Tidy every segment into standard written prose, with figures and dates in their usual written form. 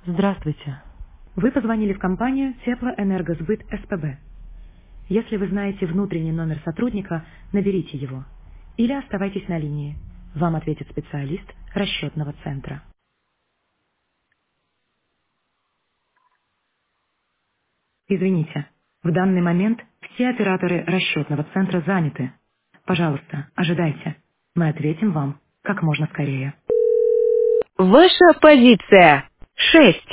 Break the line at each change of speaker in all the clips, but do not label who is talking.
Здравствуйте. Вы позвонили в компанию Теплоэнергосбыт СПБ. Если вы знаете внутренний номер сотрудника, наберите его. Или оставайтесь на линии. Вам ответит специалист расчетного центра. Извините, в данный момент все операторы расчетного центра заняты. Пожалуйста, ожидайте. Мы ответим вам как можно скорее. Ваша позиция 6.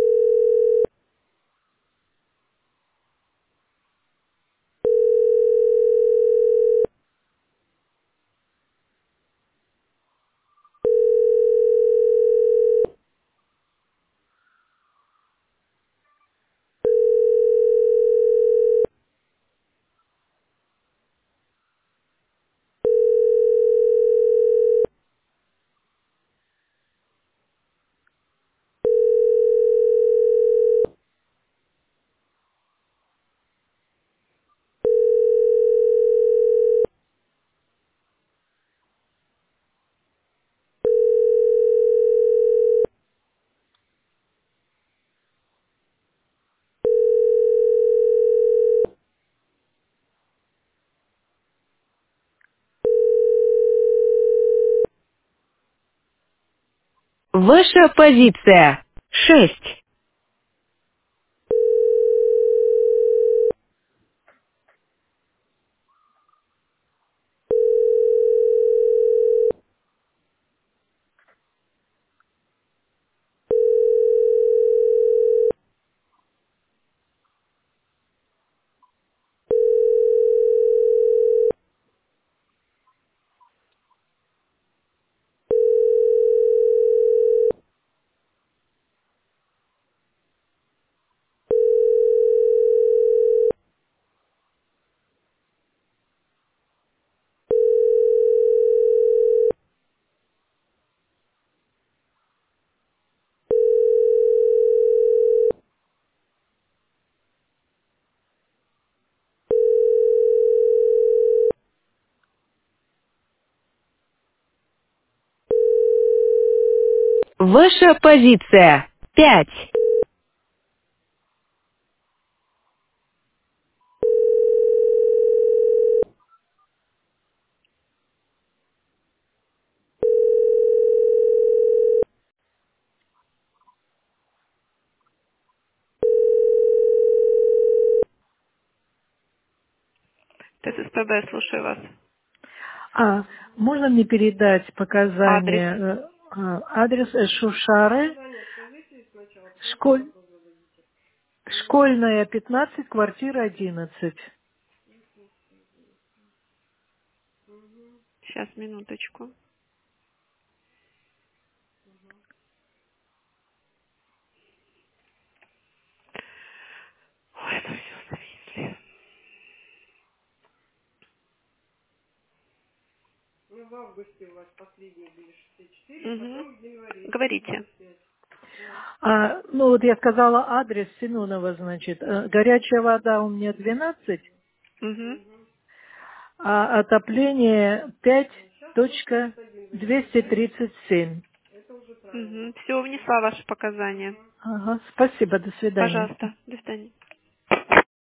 Ваша позиция 6. Ваша позиция 5.
ТСПБ, слушаю вас.
Можно мне передать
Адрес.
показания? Адрес Шушары, школьная 15, квартира 11.
Сейчас, минуточку. Ой, это все зависли. Говорите.
Я сказала адрес Семенова, значит. Горячая вода у меня 12,
Угу.
а отопление 5.237.
Все, внесла ваши показания.
Спасибо, до свидания.
Пожалуйста, до свидания.